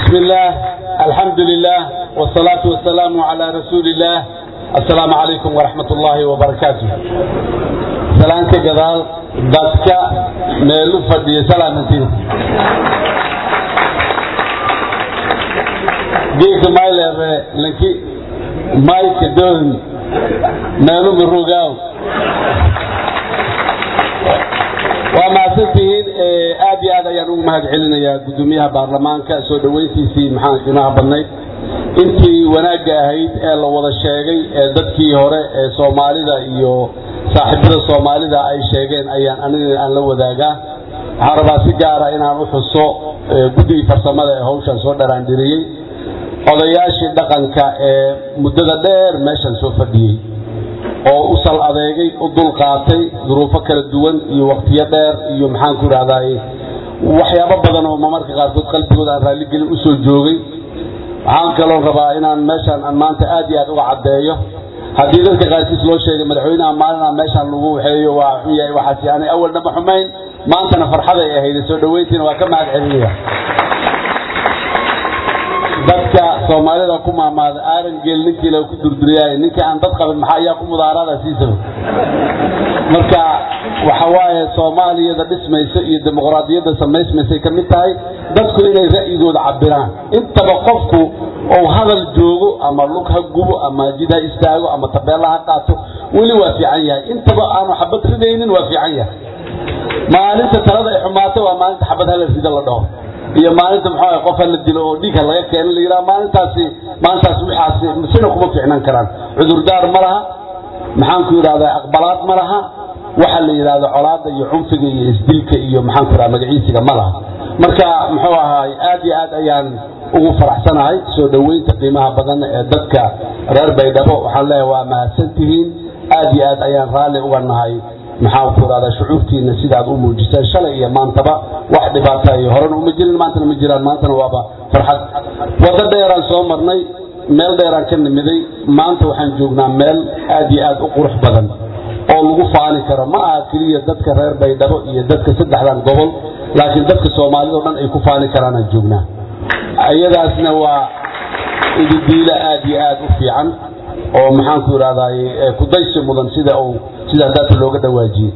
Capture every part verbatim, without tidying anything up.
بسم الله الحمد لله والصلاة والسلام على رسول الله. السلام عليكم ورحمة الله وبركاته. سلام كجدال دتك ميلو فدي سلامتين ديك مايلر لكي مايك دون ميلو مروجاو وما سنتين آدي هذا ينوم مهد علنا يا قدوميها برلمان كأسود ويسي في محاك جناح بني انتي وناقة هيد الا وضا الشيغي دادكي هوري سومالي دا ايو صاحبنا الصومالي دا اي شيغين ايان انا ان لو ذاقا عربا سيجارة انا روح السوق قدوي فرسمة هوشا سوى درانديري odayaashii dhaqanka ee muddada dheer meeshan soo fadhiyay oo u sal adeegay u dul qaatay duruufo kala duwan iyo waqtiyo dheer iyo maxaan ku raadayay waxyaabo badan oo marmarka qaarkood qalbigooda aan raali gelin u soo joogay waxaan kaloo rabaa inaan meeshan aan maanta aad iyo aad uga cadeeyo haddii dadka qaarkiis loo sheegay madaxweynaha maalina meeshan lagu waxeeyo waa xun yahay waxaas yani awalna ma xumayn maantana farxad ay ahayd soo dhaweyntiina waa ka mahad celinaya dadka Soomaalida ku maamaada aaran geel ninkii la ku durduriyay ninkii aan dad qaban maxaa ayaa ku mudaarada siisay marka waxa waaye Soomaaliyada dhismayso iyo dimuqraadiyadda sameysmaysay ka mid tahay dadku inay ra'yigooda cabiraan intaba qofku oo hadal joogo ama lug ha gubo ama jida istaago ama tabeelaha qaato wali waa fiican yahay intaba aanu xabad ridaynin waa fiican yahay maalinta talada ay xumaato waa maalinta xabad hal sida la dhaho iyo maalinta maxaa qof la dilo oo dhiig laga keenay la yiraahdo maalintaasi maalintaas waxaasi sina kuma fiicnan karaan cudur daar ma laha maxaan ku yiraahdaa aqbalaad ma laha waxa la yiraahdo colaada iyo cunfiga iyo isdilka iyo maxaan ku yiraahdaa magaciisiga ma laha marka muxuu ahaay aad iyo aad ayaan ugu faraxsanahay soo dhaweynta qiimaha badan ee dadka reer Baydhabo waxaan leeyahay waa mahadsantihiin aad iyo aad ayaan raali uga nahay maxaa ku raada shucuurtiina sidaad u muujisay shalay iyo maantaba wax dhibaato ay horan uma jirin maantana ma jiraan maantana waaba farxad wada dheeraan soo marnay meel dheeraan ka nimiday maanta waxaan joognaa meel aad iyo aad u qurux badan oo lagu faani karo ma aha kaliya dadka reer Baydhabo iyo dadka saddexdan gobol laakiin dadka Soomaalida oo dhan ay ku faani karaan aan joognaa ayadaasna waa ididiila aad iyo aad u fiican oo maxaan ku raadaay ku daysi mudan sida uu sida dadka looga dhawaajiyay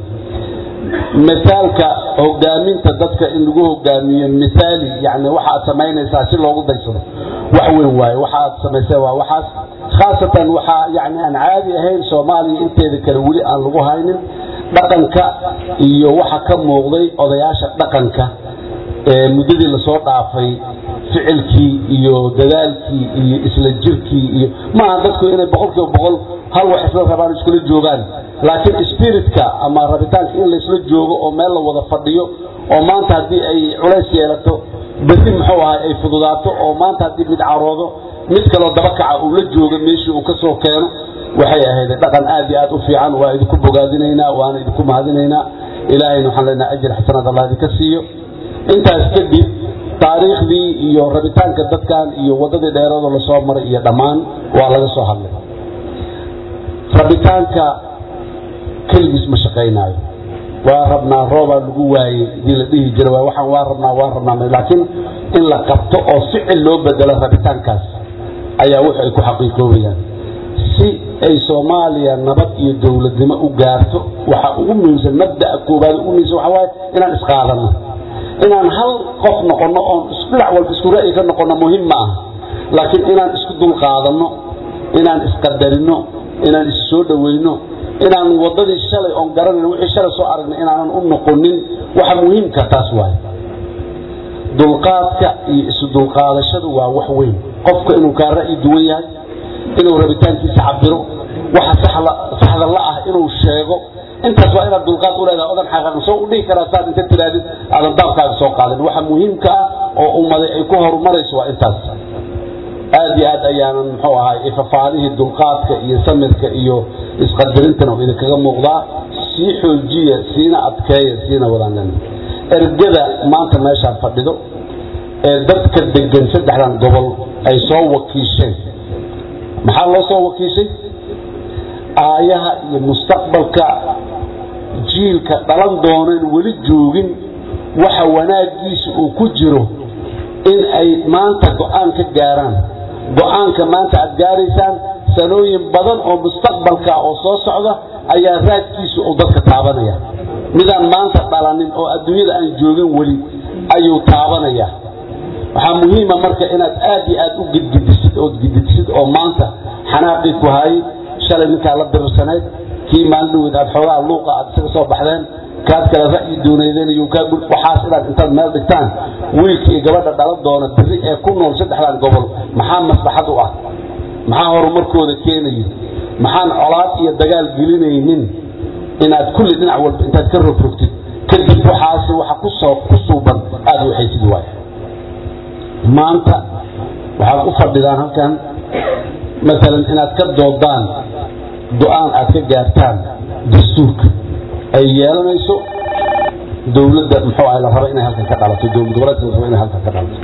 misaalka hogaaminta dadka in lagu hogaamiyo misaali yani waxa sameynaysa si loogu daysado wax weyn waay waxa sameysay waa waxaas khaasatan waxa yani aan caadi ahayn Soomaaliya inteeda kale wali aan lagu haynin dhaqanka iyo waxa ka muuqday odayaasha dhaqanka ee muddadii la soo dhaafay ficilkii iyo dadaalkii iyo isla jirkii iyo ma dadku inay boqolkiiba boqol hal wax isla rabaan isku joogaan laakiin spiritka ama rabitaanka in la isla joogo oo meel la wada fadhiyo oo maanta hadii ay culays yeelato badi muxuu ahaa ay fududaato oo maanta hadii mid caroodo mid kale daba kaca uu la joogo meeshii uu ka soo keeno waxay ahayd dhaqan aad iyo aad u fiican waa idinku bogaadinaynaa waana idinku mahadinaynaa ilaahayna waxaan leenahay ajir xasanad Allah idinka siiyo intaas kadib taariikhdii iyo rabitaanka dadkan iyo wadadii dheerada la soo maray iyo dhamaan waa laga soo hadlay rabitaanka kaliis ma shaqeynaayo waa rabnaa rooba lagu waayay dii la dhihi jiray waxaan waa rabnaa waa rabnaa laakiin in la qabto oo ficil loo bedelo rabitaankaas ayaa wax ay ku xaqiiqoobayaan si ay Soomaaliya nabad iyo dawladnimo u gaarto waxa ugu muhiimsan mabda koobaad ugu muhiimsan waxa waaye inaan isqaadano inaan hal qof noqono oo isdhac walba isku ra'yi ka noqono muhiim ma aha laakiin inaan isku dul qaadano inaan isqadarino inaan is soo dhaweyno inaan wadadii shalay oo garanayno wixii shalay soo aragnay inaan u noqonin waxa muhiimka taas waay dulqaadka iyo isu dulqaadashadu waa wax weyn qofka inuu ka ra'yi duwan yahay inuu rabitaankiisa cabiro waxa saxla saxda la ah inuu sheego intaas waa inaad dulqaad u leedahay odan xaqan soo u dhigi karaa saad inta tiraadid aadan daabkaaga soo qaadan waxa muhiimka ah oo ummaday ay ku horumarayso waa intaas aad iyo aad ayaan muxuu ahaa ifafaadihi dulqaadka iyo samirka iyo isqadarintana idin kaga muuqdaa si xoojiya siina adkeeya siina wadaan ergada maanta meesha fadhido ee dadka degan saddexdan gobol ay soo wakiisheen maxaa loo soo wakiishay aayaha iyo mustaqbalka jiilka dhalan doona wali joogin waxa wanaagiisa uu ku jiro إن أي مانتا قوان كجاران قوان كمانتا أتجاريسان سنوين بدن أو مستقبل كأوصو صعدة أي راك كيسو أو ضدك تعبانيا ميدان مانتا طالانين أو أدوية أن جوغين ولي أيو تعبانيا waxaa muhiim ah marka inaad aad iyo aad u gidgidisid oo gidgidisid oo maanta xanaaqi ku hay shalay ninka la dirsaneed kii maalin aad xoolaha luuqa aad isaga soo baxdeen kaad kala ra'yi doonaydeen iyo ka gud waxaas inaad intaad meel dhigtaan wiilkii gabadha dhalad doona biri ee ku nool saddexdan gobol maxaa maslaxad u ah maxaa horumarkooda keenayay maxaan colaad iyo dagaal gelinaynin inaad kulli dhinac walba intaad ka rogrogtid kadib waxaas waxa ku soo ku suuban aad waxaysid waay maanta waxaad u fadhidaan halkan maalan inaad ka doodaan go'aan aad ka gaartaan dastuurka ay yeelanayso dawladda muxuu ahay la rabo inay halkan ka dhalato dawladda goboleedka la rabo inay halkan ka dhalato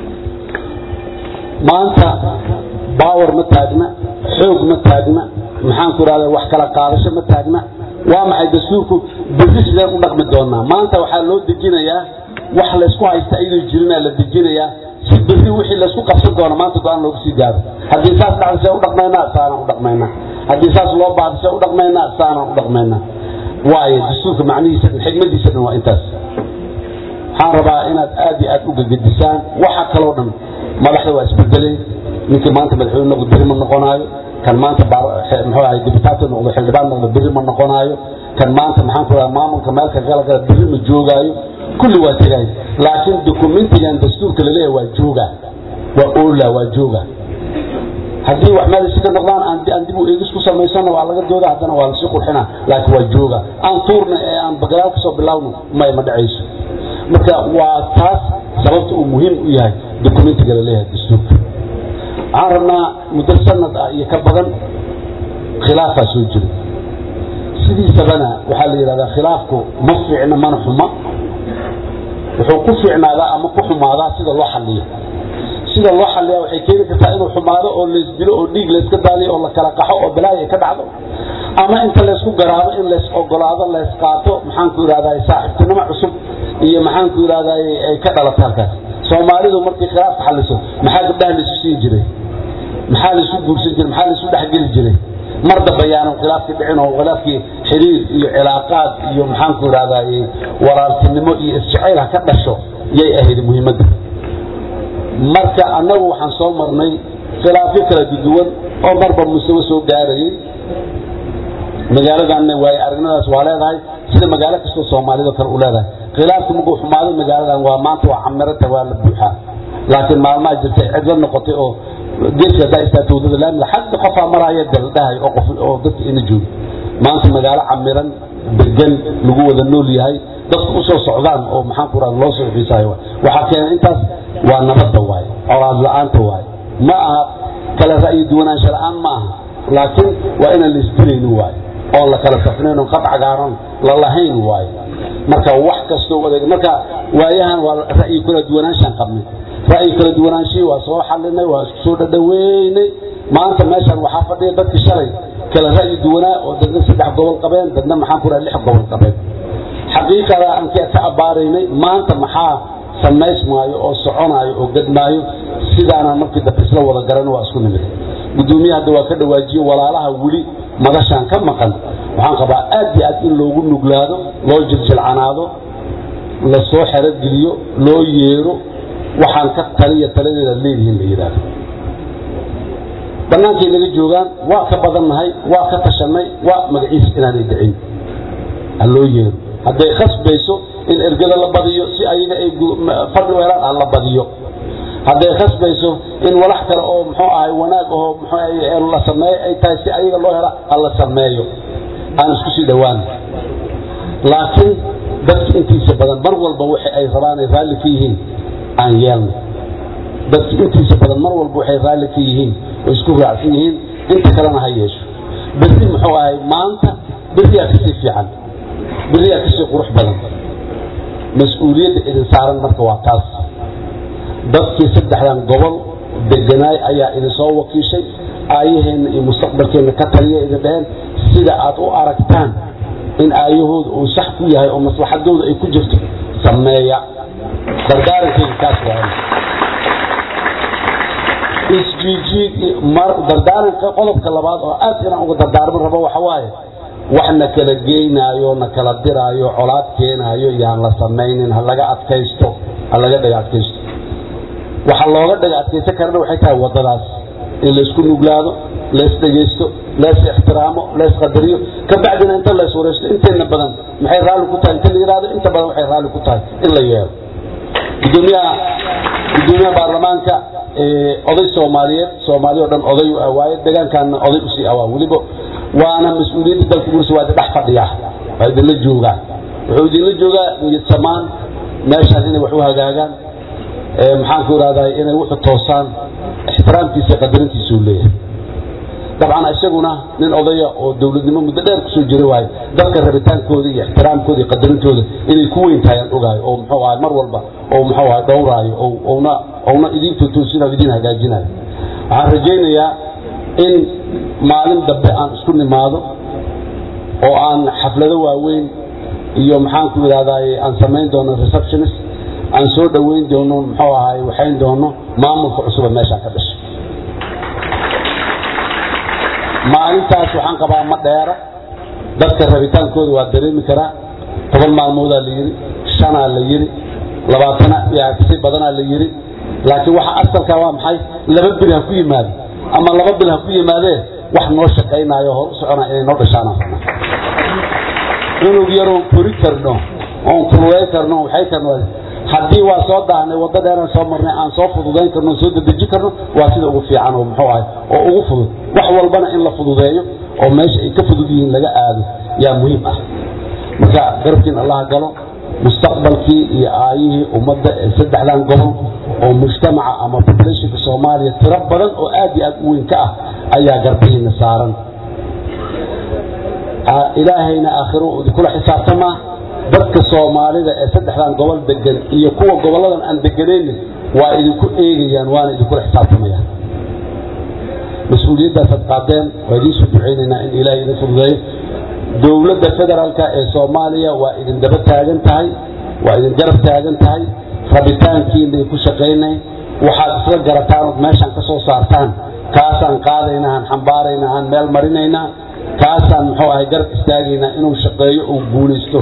maanta باور ما تاجنا حوق ما تاجنا محن كراده wax kala qaadasho ma taagna waa maxay dastuurku bixisada u dhaqmi doonaa maanta waxa loo dejinayaa wax la isku haysta inuu jirina la dejinayaa si bixi wixii la isku qabsan doono maanta go'aan loo sii gaaro hadii saas dhacdo u dhaqmayna saana u dhaqmayna hadii saas loo baahdo u dhaqmayna saana u dhaqmayna waayo dastuurka macnihiisa xigmadiisa waa intaas waxaan rabaa inaad aad iyo aad u gudbisaan waxa kale oo dhan madaxda waa isbedelay ninka maanta madaxweyne noqdo bari ma noqonayo kan maanta muxuu ahay dibitaad noqdo xildhibaan noqdo bari ma noqonayo kan maanta maxaan ku raaa maamulka meelka galka bari ma joogaayo kulli waa tagay laakiin dokumentigan dastuurka la leeyahay waa jooga waa oola waa jooga hadii wax meel iska noqdaan aan aan dib u eegis ku sameysano waa laga dooda hadana waa la soo qurxina laakiin waa jooga aan tuurna ee aan bagaraal ka soo bilowno ma ma dhacayso marka waa taas sababta uu muhiim u yahay dokumentiga la leeyahay dastuurka عرنا مدرسنا يكبرن خلافة سوجل سيدي سبنا وحلي هذا خلافكم مفعنا ما نحما وحقوقنا لا أما كحما لا سيد الله حليه سيد الله حليه وحكينا كتائر حمارة أو لسبيل أو ديج لسكدالي أو لكلا قحو أو بلاي كدعو أما أنت لسكو قرابة إن لسكو قرابة لسكاتو محنكو هذا يساعد تنمع عصب هي محنكو هذا كذا لتركه سوماليدو markii khilaaf xaliso maxaa gabdhaha la isku jiray maxaa la isku guursan jiray maxaa la isku dhaxgal jiray marda bayaan khilaafki dhicin oo khilaafki xiriir iyo cilaaqaad iyo maxaan ku raadaay walaaltinimo iyo isjacayl ka dhasho yay ahayd muhiimada marka anagu waxaan soo marnay khilaafyo kala duwan oo marba mustawa soo gaaray magaaladaana way aragnadaas waa leedahay sida magaalo kasta Soomaaliyeed kale u leedahay khilaafku mugu xumaado magaaladan waa maanta waa camirada waa la buuxa laakiin maalmaha jirtay cid la noqotay oo geedka daaysta toodada la xad qofa maraya daldahay oo qof oo dadka in joog maanta magaalo camiran degan lagu wada nool yahay dadku u soo socdaan oo maxaan ku raad loo soo xiisaayo waxa keenay intaas waa nabadda waay colaad la'aanta waay ma aha kala ra'yi duwanaan shar'aan ma aha laakiin waa in la isdilayno waay oo la kala safnayno qad cagaaran la lahayn waay marka wax kasto wada marka waayahan waa ra'yi kala duwanaanshan qabnay ra'yi kala duwanaanshay waa soo xalinay waa soo dhadhaweynay maanta meeshan waxa fadhiya dadka shalay kala ra'yi duwanaa oo dadna saddex gobol qabeen dadna maxaan ku raad lix gobol qabeen xaqiiqada aan ka taabaareynay maanta maxaa samaysmaayo oo soconaayo oo gadmaayo sidaana markii dadka isla wada garan waa isku nimid gudoomiyaha waa ka dhawaajiyo walaalaha wali madashan ka maqan waxaan qabaa aad iyo aad in loogu nuglaado loo jilcanaado la soo xirad geliyo loo yeero waxaan ka taliya taladeeda leeyihiin leeyahay banaanka laga joogan waa ka badannahay waa ka tashanay waa magaciis inaan idin aloo yeero haday khasbayso in ergada la badiyo si ayaga ay fadhi weeraan aan la badiyo haday khasbayso in walax kale oo muxuu ahay wanaag oo muxuu ahay la sameeyo ay tahay si ayaga loo helo alla sameeyo aan isku sii dhawaan laakiin dadka intiisa badan mar walba waxa ay rabaan ay raali ka yihiin aan yeelno dadka intiisa badan mar walba waxay raali ka yihiin oo isku raacsan yihiin inta kalena ha yeesho bisi muxuu ahay maanta bisi ka si fiican bisi ka si qurux badan mas'uuliyadda idin saaran marka waa taas dadkii saddexdan gobol deganaay ayaa idin soo wakiishay ayaheena iyo mustaqbalkeena ka taliya idin dhaheen sida aad u aragtaan in ayahooda uu sax ku yahay oo maslaxadooda ay ku jirto sameeya dardaarankeena kaas waa isjiijiig mar dardaaranka qodobka labaad oo aad inaan uga dardaarman rabo waxa waaye waxna kala geenaayo na kala diraayo colaad keenaayo yaan la samaynin ha laga adkaysto ha laga dhaga adkaysto waxa looga dhaga adkaysan karana waxay tahay wadadaas in la isku nuglaado la is dhageysto la is ixtiraamo la is qadariyo ka bacdina inta la suuraysto inteena badan maxay raali ku tahay inta la yiraahdo inta badan waxay raali ku tahay in la yeelo gudoomiyaha gudoomiyaha baarlamaanka ee oday Soomaaliyeed Soomaaliyo dhan oday u awaaye deegaankan oday u sii awaa waliba waana mas'uuliyadda dalka guursa waa dhex fadhiya waa idin la joogaa wuxuu idin la joogaa niyad samaan meeshan inay wax u hagaagaan ee maxaan ku raadaay inay wuxuu toosaan ixtiraamkiisa qadarintiisa u leeyahay dabcan isaguna nin odaya oo dawladnimo muddo dheer ku soo jiray waay dadka rabitaankooda iyo ixtiraamkooda iyo qadarintooda inay ku weyn tahay ogaay oo muxuu ahay mar walba oo muxuu ahay dhowraayo oo oona oona idin toosinayo idin hagaajinayo waxaan rajaynayaa in maalin dambe aan isku nimaado oo aan xaflado waaweyn iyo maxaan ku yiraahdaa aan sameyn doono receptionist aan soo dhaweyn doono muxuu ahay waxaan doono maamulka cusub meesha ka dhashay maalintaas waxaan qabaa ma dheera dadka rabitaankooda waa dareemi karaa toban maalmood la yiri shan la yiri labaatan yaa si badan la yiri laakiin waxa asalka waa maxay laba bil ha ku yimaado ama laba bil ha ku yimaadee wax noo shaqeynaayo hor socona inay noo dhashaan inuu yaro kori karno oo kulway karno waxay karno haddii waa soo daahnay wadda dheer soo marnay aan soo fududeyn karno soo dedeji karno waa sida ugu fiican oo muxuu ahay oo ugu fudud wax walbana in la fududeeyo oo meesha ay ka fudud yihiin laga aado yaa muhiim ah marka garabkiin Allah galo mustaqbalkii iyo aayihii ummadda saddexdan gobol oo mujtamaca ama population Soomaaliya tiro badan oo aad iyo aad u weyn ka ah ayaa garbihiina saaran ilaahayna aakhiro uu kula xisaabtama dadka Soomaalida ee saddexdan gobol degan iyo kuwa goboladan aan deganeyn waa idinku eegayaan waana idinku xisaabtamayaan mas'uuliyaddaas aad qaadeen waa idin soo duceynayna in ilaahay idin fududeeyo dawladda federaalka ee Soomaaliya waa idin daba taagan tahay waa idin garab taagan tahay rabitaankiina ku shaqeynay waxaad isla garataan meeshan ka soo saartaan kaasaan qaadaynaa xambaaraynaa meel marinaynaa kaasaan muxuu ahay garab istaagayna inuu shaqeeyo oo guulaysto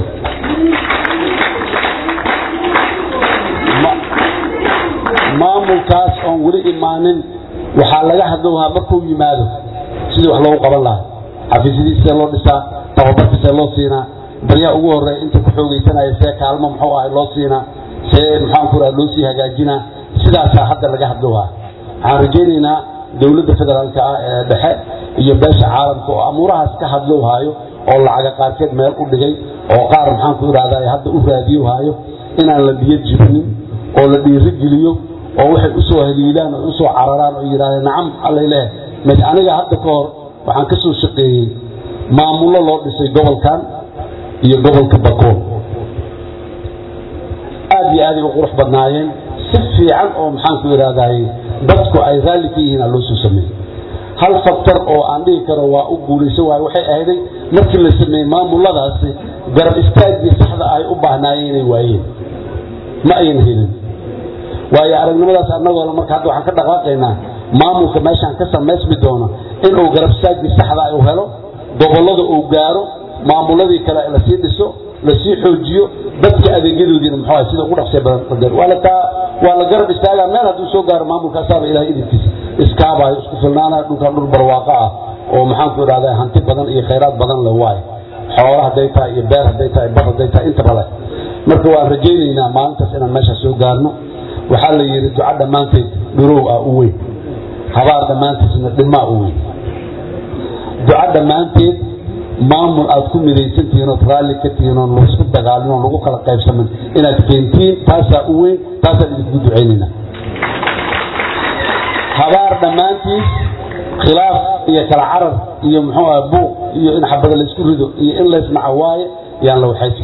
maamulkaas oo wali imaanin waxa laga hadlaa markuu yimaado sidii wax loogu qaban lahaa xafiisyadiisa loo dhisaa tababarkiisa loo siinaa bariya ugu horeey inta ku xoogeysanaya see kaalmo muxuu ahay loo siinaa see maxaan ku raad loo sii hagaajinaa sidaas hadda laga hadlaa waxaan rajaynaynaa dawladda federaalka ah ee dhexe iyo beesha caalamka oo amurahaas ka hadloohayo oo lacag qaarkeed meel u dhigay oo qaar maxaan ku raadaay hadda u raadiyo hayo inaan la biyo jibnin oo la dhiiri geliyo oo waxay u soo heliilaan oo u soo cararaan oo yiraahdeen nacam alla ilaahay mid aniga hadda ka hor waxaan ka soo shaqeeyay maamulo loo dhisay gobolkan iyo gobolka Bakool aad iyo aad u qurux badnaayeen si fiican oo maxaan ku yiraahdaa dadku ay raali ka yihiin loo soo sameeyay hal faktor oo aan dhigi karo waa u guulayso waa waxay ahayd markii la sameeyay maamuladaasi garab istaagii saxda ay u baahnaayeen inay waayeen ma ayna helin waayo aragnimadaas annagoo marka hadda waxaan ka dhaqaaqaynaa maamulka meeshan ka sameysmi doono inuu garab istaagii saxda ay u helo gobolada uu gaaro maamuladii kale la sii dhiso la sii xoojiyo dadka adeegyadoodina muxuu ahaa sida ugu dhaqso badan wala ta wala garab istaaga meel haduu soo gaaro maamulka saaba ilaahay idinkiisa iskaabay isku filnaana dhulka dhul barwaaqo ah oo maxaan ku raadaya hanti badan iyo kheyraad badan la waay xoolaha dayta iyo beer dayta iyo bad dayta inta bale marka waan rajaynaynaa maalintaas inaan meesha soo gaarno waxa la yiri duca dhamaanteed dhurow ah u weyn habaar dhamaanteedna dhima u weyn duca dhamaanteed maamul aad ku midaysantiin oo raali ka tihiin oo isku dagaalin oo lagu kala qaybsamin inaad keentiin taasa u weyn taasa idinku duceynina habaar dhamaantii khilaaf iyo kala carar iyo muxuu ah buuq iyo in xabada la isku rido iyo in la ismaca waaye yaan la waxaysi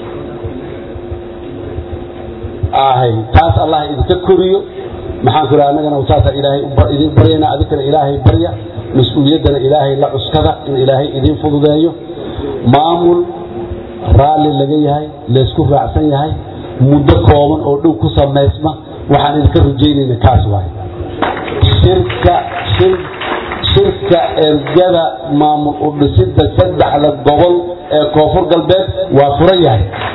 ahay taas Allah idinka koriyo maxaan ku raadnaa anagana taas ilaahay idin bariyana adikana ilaahay bariya mas'uuliyadana ilaahay la cuskada in ilaahay idin fududeeyo maamul raali laga yahay la isku raacsan yahay muddo kooban oo dhow ku sameysma waxaan idinka rajaynaynaa kaas waay shirka shir shirka ergada maamul u dhisidda saddexda gobol ee koonfur galbeed waa furan yahay